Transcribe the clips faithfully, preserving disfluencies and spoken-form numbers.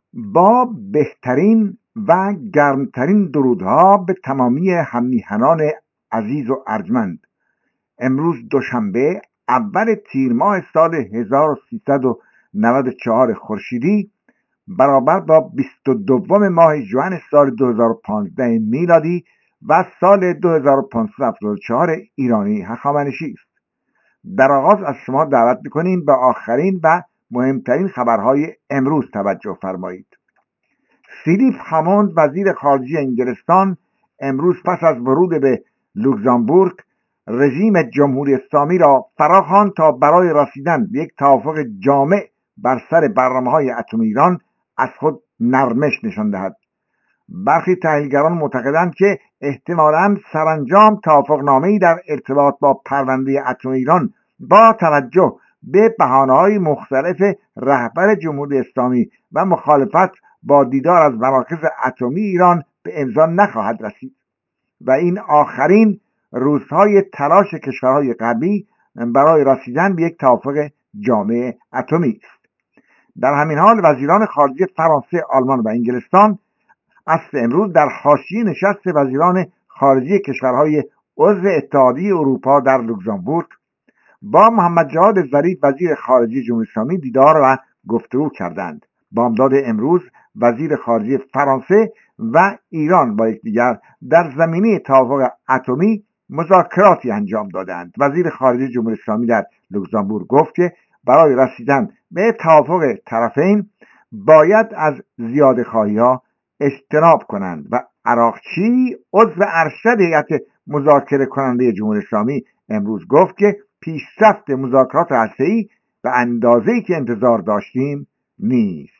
با بهترین و گرمترین درودها به تمامی هممیهنان عزیز و ارجمند، امروز دوشنبه اول تیر ماه سال هزار و سیصد و نود و چهار خورشیدی برابر با بیست و دوم ماه ژوئن سال دو هزار و پانزده میلادی و سال دو هزار و پانصد و هفتاد و چهار ایرانی هخامنشی است. در آغاز از شما دعوت می‌کنیم به آخرین و مهمترین خبرهای امروز توجه فرمایید. فیلیپ هاموند وزیر خارجه انگلستان امروز پس از ورود به لوکزامبورگ رژیم جمهوری اسلامی را فراخواند تا برای رسیدن به یک توافق جامع بر سر برنامه‌های اتمی ایران از خود نرمش نشان دهد. برخی تحلیلگران معتقدند که احتمالاً سرانجام توافقنامه‌ای در ارتباط با پرونده اتمی ایران با توجه به بهانه‌های مختلف رهبر جمهوری اسلامی و مخالفت با دیدار از مراکز اتمی ایران به امضا نخواهد رسید و این آخرین روزهای تلاش کشورهای غربی برای رسیدن به یک توافق جامع اتمی است. در همین حال وزیران خارجه فرانسه، آلمان و انگلستان عصر امروز در حاشیه نشست وزیران خارجه کشورهای عضو اتحادیه اروپا در لوکزامبورگ با محمد جواد ظریف وزیر خارجه جمهوری اسلامی دیدار و گفتگو کردند. بامداد امروز وزیر خارجه فرانسه و ایران با یکدیگر در زمینه توافق اتمی مذاکراتی انجام دادند. وزیر خارجه جمهوری اسلامی در لوکزامبورگ گفت که برای رسیدن به توافق طرفین باید از زیاده‌خواهی‌ها اجتناب کنند و عراقچی عضو ارشد هیئت مذاکره کننده جمهوری اسلامی امروز گفت که پیشرفت مذاکرات هسته‌ای به اندازه‌ای که انتظار داشتیم نیست.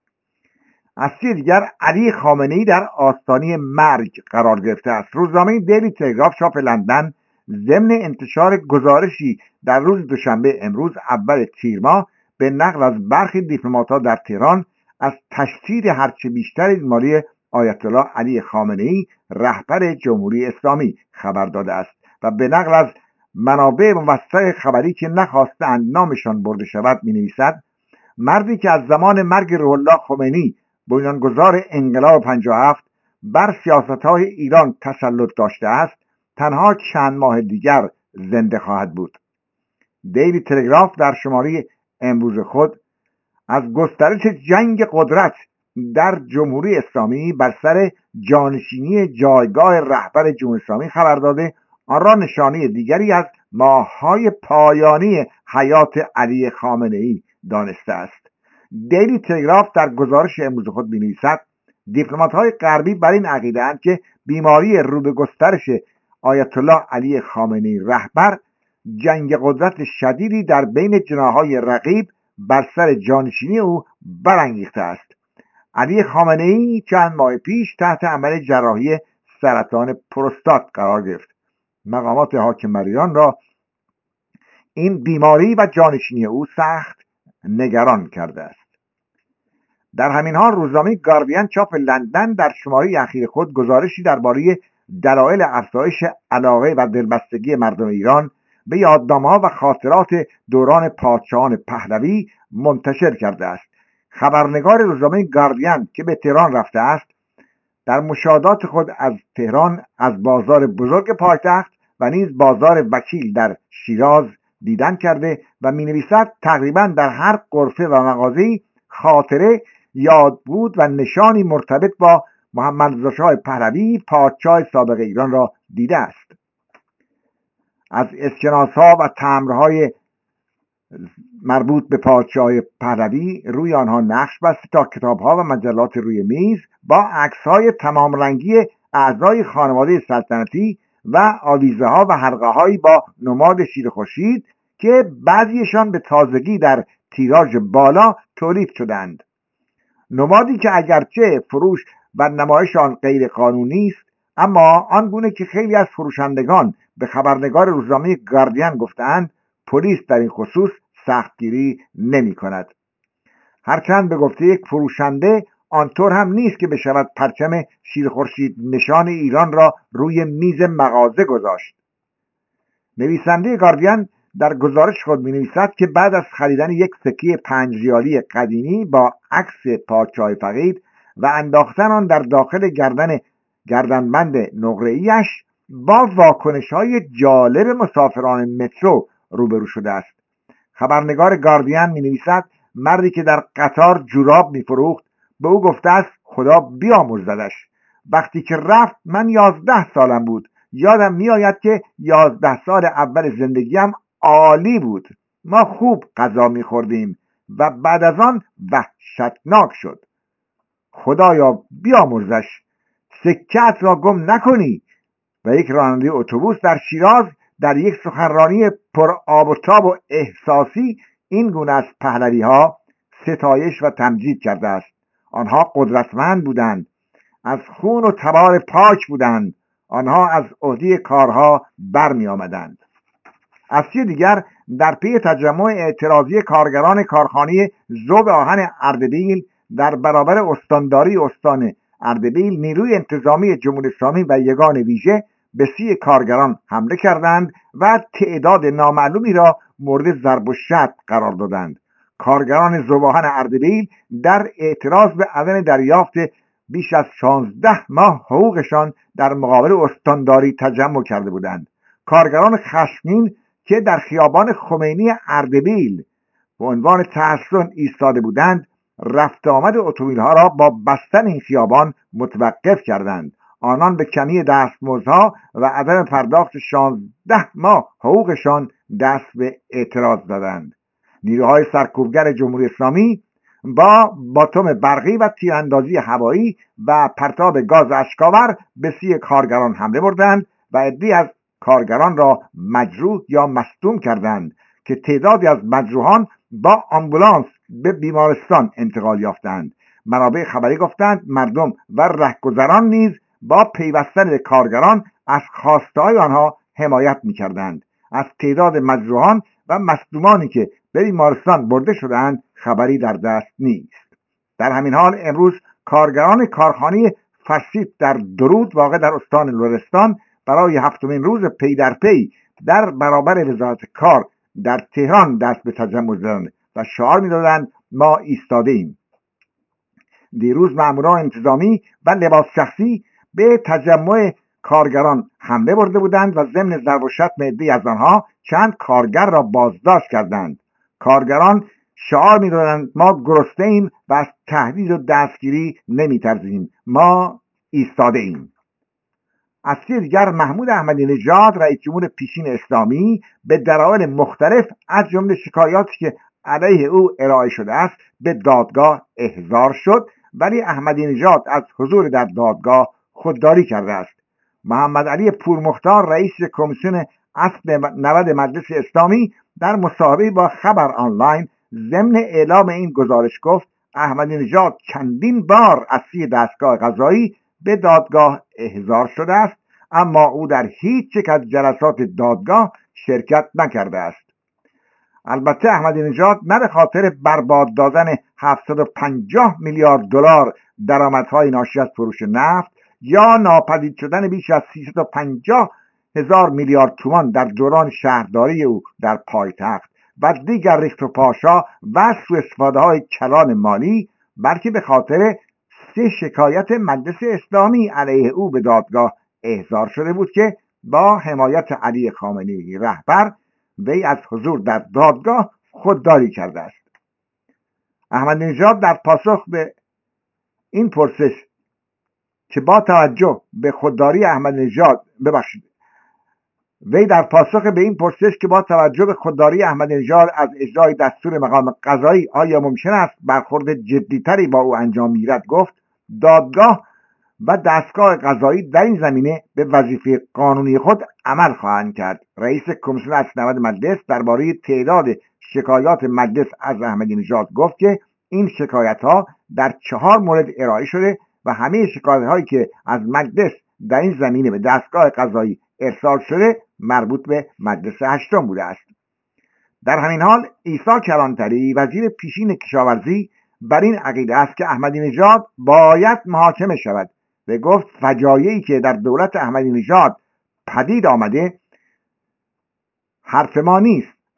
از سوی دیگر علی خامنه‌ای در آستانه مرگ قرار گرفته است. روزنامه دیلی تلگراف چاپ لندن ضمن انتشار گزارشی در روز دوشنبه امروز اول تیر ماه به نقل از برخی دیپلمات‌ها در تهران از تشدید هرچه بیشتر بیماری آیت الله علی خامنه‌ای رهبر جمهوری اسلامی خبر داده است و به نقل از منابع موثق خبری که نخواستند نامشان برده شود می‌نویسد مردی که از زمان مرگ روح الله خمینی بنیانگذار انقلاب پنجاه و هفت بر سیاست‌های ایران تسلط داشته است تنها چند ماه دیگر زنده خواهد بود. دیلی تلگراف در شماره امروز خود از گسترش جنگ قدرت در جمهوری اسلامی بر سر جانشینی جایگاه رهبر جمهوری اسلامی خبر داده آن را نشانه دیگری از ماه‌های پایانی حیات علی خامنه‌ای دانسته است. دیلی تلگراف در گزارش امروز خود می‌نویسد دیپلمات‌های غربی بر این عقیده‌اند که بیماری رو به گسترش آیت الله علی خامنه‌ای رهبر جنگ قدرت شدیدی در بین جناح‌های رقیب بر سر جانشینی او برانگیخته است. علی خامنه‌ای چند ماه پیش تحت عمل جراحی سرطان پروستات قرار گرفت. مقامات حاکم بر ایران را این بیماری و جانشینی او سخت نگران کرده است. در همین حال روزنامه گاردین چاپ لندن در شماره اخیر خود گزارشی درباره دلایل افزایش علاقه و دلبستگی مردم ایران به یادنامه‌ها و خاطرات دوران پادشاهان پهلوی منتشر کرده است. خبرنگار روزنامه گاردین که به تهران رفته است در مشاهدات خود از تهران از بازار بزرگ پایتخت و نیز بازار وکیل در شیراز دیدن کرده و می‌نویسد تقریبا در هر غرفه و مغازه‌ای خاطره، یاد بود و نشانی مرتبط با محمد رضا شاه پهلوی پادشاه سابق ایران را دیده است. از اسکناس‌ها و تمبرهای مربوط به پادشاه پهلوی روی آنها نقش بسته تا کتاب‌ها و مجلات روی میز با عکس‌های تمام رنگی اعضای خانواده سلطنتی و آویزه‌ها و حلقه‌هایی با نماد شیر خورشید که بعضیشان به تازگی در تیراژ بالا تولید شدند. نمادی که اگرچه فروش و نمایش آن غیر قانونی است، اما آنگونه که خیلی از فروشندگان به خبرنگار روزنامه گاردین گفتند پلیس در این خصوص سختگیری نمی کند. هرچند به گفته یک فروشنده آنطور هم نیست که بشود پرچم شیر خورشید نشان ایران را روی میز مغازه گذاشت. نویسنده گاردین در گزارش خود می‌نویسد که بعد از خریدن یک سکه پنج ریالی قدیمی با عکس پادشاه فقید و انداختن آن در داخل گردن گردنبند نقره‌ای‌اش با واکنش‌های جالب مسافران مترو روبرو شده است. خبرنگار گاردین می‌نویسد مردی که در قطار جوراب می‌فروخت به او گفته است خدا بیامرزدش. وقتی که رفت من یازده سالم بود. یادم میآید که یازده سال اول زندگیم عالی بود. ما خوب غذا می‌خوردیم و بعد از آن وحشتناک شد. خدایا بیامرزش. سکه‌ات را گم نکنی. و یک راننده اتوبوس در شیراز در یک سخنرانی پر آب و تاب و احساسی این گونه از پهلوی‌ها ستایش و تمجید کرده است. آنها قدرتمند بودند، از خون و تبار پاک بودند، آنها از عهده کارها برمی آمدند. از سوی دیگر در پی تجمع اعتراضی کارگران کارخانه ذوب آهن اردبیل در برابر استانداری استان اردبیل، نیروی انتظامی جمهوری اسلامی و یگان ویژه به سوی کارگران حمله کردند و تعداد نامعلومی را مورد ضرب و شتم قرار دادند. کارگران ذوب آهن اردبیل در اعتراض به عدم دریافت بیش از شانزده ماه حقوقشان در مقابل استانداری تجمع کرده بودند. کارگران خشمگین که در خیابان خمینی اردبیل به عنوان تحصن ایستاده بودند، رفت آمد اتومبیل‌ها را با بستن این خیابان متوقف کردند. آنان به کمی دستمزدها و عدم پرداخت شانزده ماه حقوقشان دست به اعتراض دادند. نیروهای سرکوبگر جمهوری اسلامی با باتوم برقی و تیراندازی هوایی و پرتاب گاز اشک‌آور به سوی کارگران حمله بردند و عده‌ای از کارگران را مجروح یا مصدوم کردند که تعدادی از مجروحان با آمبولانس به بیمارستان انتقال یافتند. منابع خبری گفتند مردم و رهگذران نیز با پیوستن به کارگران از خواسته‌های آنها حمایت می‌کردند. از تعداد مجروحان و مصدومانی که به بیمارستان برده شدند خبری در دست نیست. در همین حال امروز کارگران کارخانه فرسیپ در درود واقع در استان لرستان برای هفتمین روز پی در پی در برابر وزارت کار در تهران دست به تجمع زدند و شعار می‌دادند ما ایستاده ایم. دیروز ماموران انتظامی و لباس شخصی به تجمع کارگران حمله برده بودند و ضمن ضرب و شتم عده‌ای از آنها چند کارگر را بازداشت کردند. کارگران شعار می‌دادند ما گرسنه ایم و از تهدید و دستگیری نمی‌ترسیم، ما ایستاده ایم. از سوی دیگر محمود احمدی نژاد رئیس جمهور پیشین اسلامی به دلایل مختلف از جمله شکایاتی که علیه او ارائه شده است به دادگاه احضار شد، ولی احمدی نژاد از حضور در دادگاه خودداری کرده است. محمد علی پورمختار رئیس کمیسیون اصل نود مجلس اسلامی در مصاحبه با خبر آنلاین ضمن اعلام این گزارش گفت احمدی نژاد چندین بار از سوی دستگاه قضایی به دادگاه احضار شده است، اما او در هیچ یک از جلسات دادگاه شرکت نکرده است. البته احمدی نژاد نه به خاطر برباد دادن هفتصد و پنجاه میلیارد دلار درآمدهای ناشی از فروش نفت یا ناپدید شدن بیش از سیصد و پنجاه هزار میلیارد تومان در دوران شهرداری او در پایتخت و دیگر ریخت و پاشا و سوء استفاده های کلان مالی، بلکه به خاطر سه شکایت مجلس اسلامی علیه او به دادگاه احضار شده بود که با حمایت علی خامنه‌ای رهبر وی از حضور در دادگاه خودداری کرده است. احمدی نژاد در پاسخ به این پرسش که با توجه به خودداری احمدی نژاد ببخشید وی در پاسخ به این پرسش که با توجه به خودداری احمدی نژاد از اجرای دستور مقام قضایی آیا ممکن است برخورد جدی‌تری با او انجام گیرد گفت دادگاه و دستگاه قضایی در این زمینه به وظیفه قانونی خود عمل خواهند کرد. رئیس کمیسیون اصل نود مجلس درباره تعداد شکایات مجلس از احمدی نژاد گفت که این شکایت ها در چهار مورد ارائه شده و همه شکایت هایی که از مجلس در این زمینه به دستگاه قضایی ارسال شده مربوط به مجلس هشتم بوده است. در همین حال عیسی کلانتری وزیر پیشین کشاورزی بر این عقیده است که احمدی نژاد باید محاکمه شود و گفت فجایعی که در دولت احمدی نژاد پدید آمده حرف ما نیست،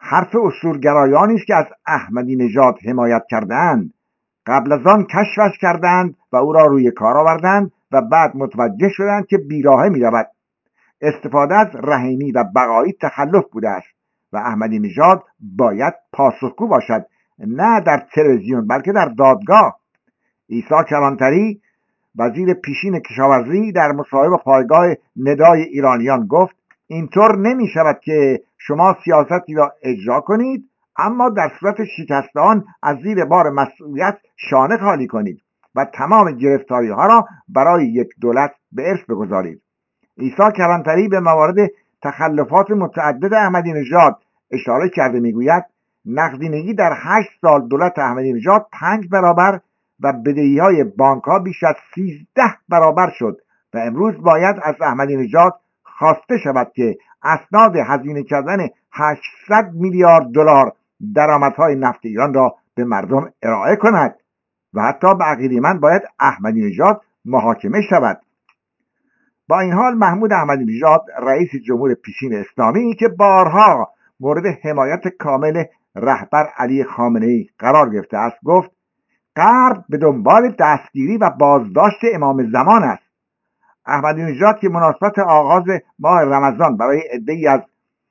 حرف اصولگرایانی است که از احمدی نژاد حمایت کردند. قبل از آن کشفش کردند و او را روی کار آوردند و بعد متوجه شدند که بیراهه می‌رود. استفاده از رحیمی و بقایی تخلف بوده است و احمدی نژاد باید پاسخگو باشد، نه در تلویزیون بلکه در دادگاه. عیسی کلانتری وزیر پیشین کشاورزی در مصاحبه با پایگاه ندای ایرانیان گفت اینطور نمی شود که شما سیاستی را اجرا کنید اما در صورت شکست آن از زیر بار مسئولیت شانه خالی کنید و تمام گرفتاری ها را برای یک دولت به ارث بگذارید. عیسی کلانتری به موارد تخلفات متعدد احمدی نژاد اشاره کرده میگوید نقدینگی در هشت سال دولت احمدی نژاد پنج برابر و بدهی های بانک ها بیش از سیزده برابر شد و امروز باید از احمدی نژاد خواسته شود که اسناد هزینه کردن هشتصد میلیارد دلار درآمدهای نفت ایران را به مردم ارائه کند و حتی به عقیده من باید احمدی نژاد محاکمه شود. با این حال محمود احمدی نژاد رئیس جمهور پیشین اسلامی که بارها مورد حمایت کامل رهبر علی خامنه‌ای قرار گرفته است گفت غرب به دنبال دستگیری و بازداشت امام زمان است. احمدی نژاد که مناسبت آغاز ماه رمضان برای عده‌ای از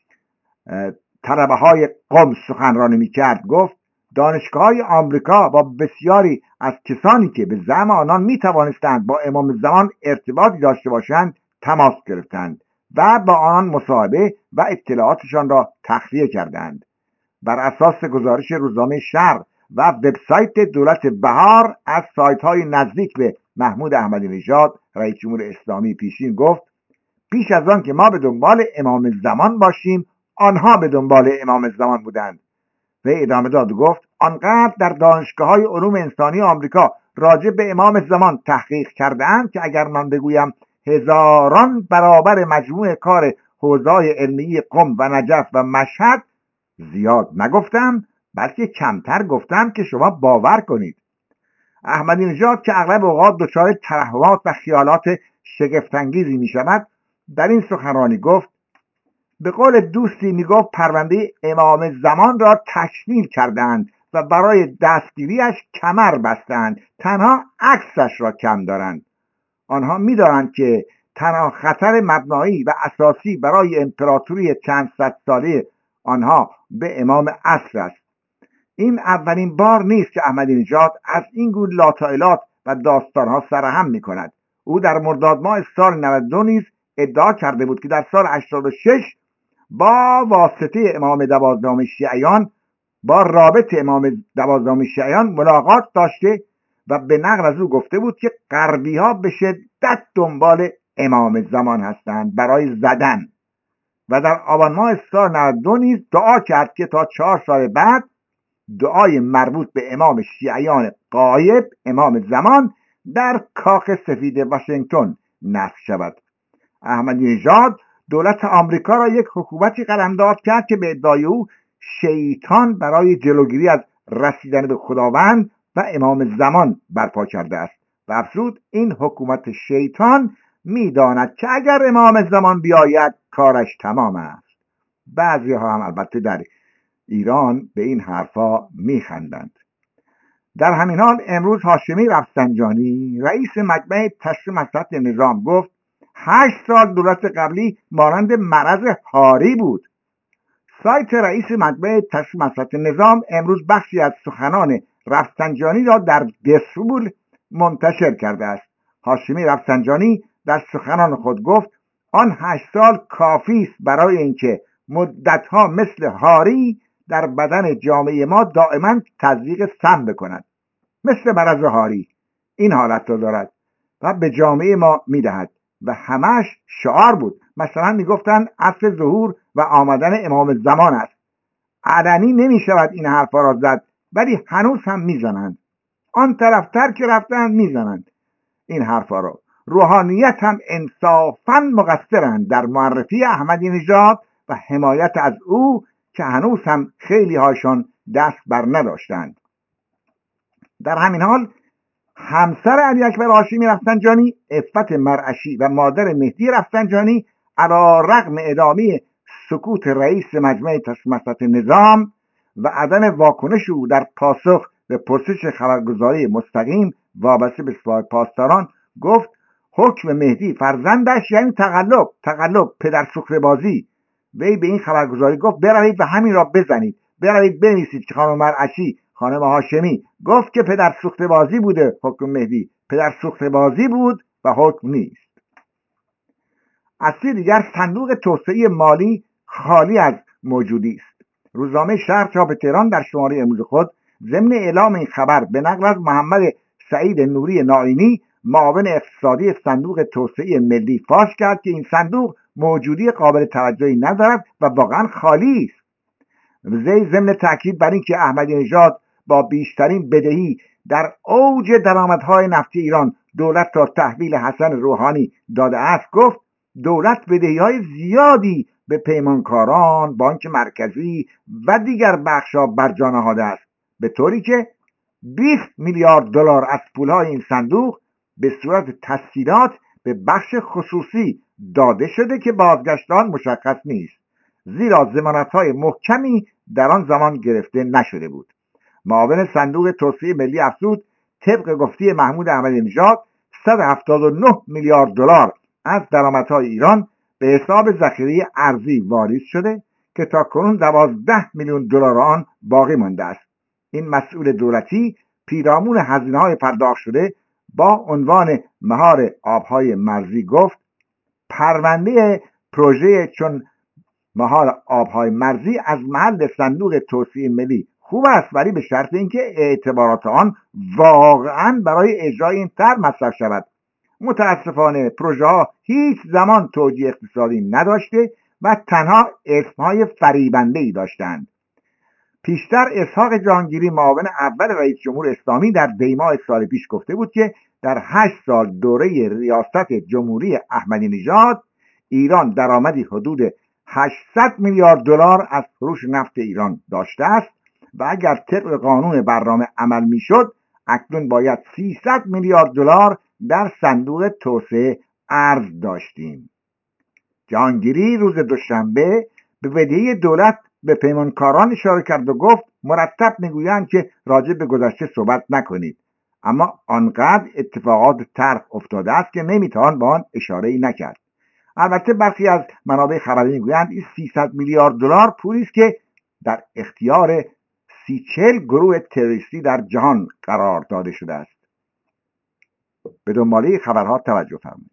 طلبه‌های قم سخنرانی می‌کرد گفت دانشگاه‌های آمریکا با بسیاری از کسانی که به زعم آنان می‌توانستند با امام زمان ارتباطی داشته باشند تماس گرفتند و با آنان مصاحبه و اطلاعاتشان را تخلیه کردند. بر اساس گزارش روزنامه شرق و وبسایت دولت بهار از سایت‌های نزدیک به محمود احمدی نژاد رئیس جمهور اسلامی پیشین گفت پیش از آن که ما به دنبال امام زمان باشیم آنها به دنبال امام زمان بودند. و ادامه داد و گفت آنقدر در دانشگاه‌های علوم انسانی آمریکا راجع به امام زمان تحقیق کرده‌اند که اگر من بگویم هزاران برابر مجموع کار حوزه‌های علمی قم و نجف و مشهد زیاد نگفتم بلکه کمتر گفتم که شما باور کنید. احمدی نژاد که اغلب اوقات دچار توهمات و خیالات شگفت‌انگیزی می‌شود در این سخنرانی گفت به قول دوستی میگفت پرونده امام زمان را تشکیل کردند و برای دستگیریش کمر بستند، تنها عکسش را کم دارند. آنها می‌دانند که تنها خطر مبنایی و اساسی برای امپراتوری چند صد ساله آنها به امام عصر است. این اولین بار نیست که احمدی نژاد از این گونه لاطایلات و داستانها سرهم می‌کند. او در مرداد ماه سال نود و دو نیز ادعا کرده بود که در سال هشتاد و شش با واسطه امام دوازدهم شیعیان با رابط امام دوازدهم شیعیان ملاقات داشته و به نقل از او گفته بود که غربی ها به شدت دنبال امام زمان هستند برای زدن و در آبان ماه سال نود و دو نیز دعا کرد که تا چهار سال بعد دعای مربوط به امام شیعیان غایب امام زمان در کاخ سفید واشنگتن نصب شود. احمدی نژاد دولت آمریکا را یک حکومتی قلمداد کرد که به ادعای او شیطان برای جلوگیری از رسیدن به خداوند و امام زمان برپا کرده است و افزود این حکومت شیطان میداند که اگر امام زمان بیاید کارش تمام است. بعضی ها هم البته در ایران به این حرفا میخندند. در همین حال امروز هاشمی رفسنجانی رئیس مجمع تشریح مصلحت نظام گفت هشت سال دولت قبلی مانند مرض هاری بود. سایت رئیس مجمع تشریح مصلحت نظام امروز بخشی از سخنان رفسنجانی را در دسفول منتشر کرده است. هاشمی رفسنجانی در سخنان خود گفت آن هشت سال کافی است برای اینکه مدتها مثل هاری در بدن جامعه ما دائما تزریق سم بکند. مثل مرض هاری این حالت را دارد و به جامعه ما میدهد و همش شعار بود. مثلا میگفتن عصر ظهور و آمدن امام زمان است. علنی نمیشود این حرفا را زد ولی هنوز هم میزنند. آن طرفتر که رفتن میزنند این حرفا را. روحانیت هم انصافا مقصرند در معرفی احمدی نژاد و حمایت از او که هنوز هم خیلی هاشان دست بر نداشتند. در همین حال همسر علی اکبر هاشمی رفسنجانی عفت مرعشی و مادر مهدی رفسنجانی علی رغم ادامه سکوت رئیس مجمع مسطح نظام و عدم واکنش او در پاسخ به پرسش خبرگزاری مستقیم وابسته به سپاه پاسداران گفت حکم مهدی فرزندش یعنی تقلب تقلب پدر سوخته بازی. وی به این خبرگزاری گفت بروید و همین را بزنید، بروید بنویسید که خانم مرعشی خانم هاشمی گفت که پدر سوخته بازی بوده، حکم مهدی پدر سوخته بازی بود و حکم نیست. از سوی دیگر صندوق توسعه مالی خالی از موجودی است. روزنامه شرق چاپ تهران در شماره امروز خود ضمن اعلام این خبر به نقل از محمد سعید نوری نائینی معاون اقتصادی صندوق توسعه ملی فاش کرد که این صندوق موجودی قابل توجهی ندارد و واقعا خالی است. وی ضمن تاکید بر اینکه احمدی نژاد با بیشترین بدهی در اوج درآمدهای نفتی ایران دولت را تحویل حسن روحانی داده است گفت دولت بدهی‌های زیادی به پیمانکاران، بانک مرکزی و دیگر بخش‌ها بر جا نهاده است، به طوری که بیست میلیارد دلار از پول‌های این صندوق به صورت تسهیلات به بخش خصوصی داده شده که بازگشت آن مشخص نیست، زیرا ضمانت‌های محکمی در آن زمان گرفته نشده بود. معاون صندوق توسعه ملی افزود طبق گفته محمود احمدی نژاد صد و هفتاد و نه میلیارد دلار از درآمدهای ایران به حساب ذخیره ارزی واریز شده که تاکنون دوازده میلیون دلار آن باقی مانده است. این مسئول دولتی پیرامون هزینه‌های پرداخت شده با عنوان مهار آبهای مرزی گفت پرونده پروژه چون مهار آبهای مرزی از محل صندوق توسعه ملی خوب است، ولی به شرط اینکه اعتبارات آن واقعا برای اجرای این طرح مصرف شود. متاسفانه پروژه ها هیچ زمان توجیه اقتصادی نداشته و تنها اسمهای فریبنده‌ای داشتند. پیشتر اسحاق جهانگیری معاون اول رئیس جمهور اسلامی در دیماه سال پیش گفته بود که در هشت سال دوره ریاست جمهوری احمدی نژاد ایران درآمدی حدود هشتصد میلیارد دلار از فروش نفت ایران داشته است و اگر طبق قانون برنامه عمل میشد اکنون باید سیصد میلیارد دلار در صندوق توسعه ارز داشتیم. جهانگیری روز دوشنبه به بدهی دولت به پیمانکاران اشاره کرد و گفت مرتب میگویند که راجع به گذشته صحبت نکنید، اما آنقدر اتفاقات طرح افتاده است که نمیتوان به آن اشاره‌ای نکرد. البته برخی از منابع خبری میگویند این سیصد میلیارد دلار پولی است که در اختیار سی چهل گروه تروریستی در جهان قرار داده شده است. به دنباله خبرها توجه فرمایید.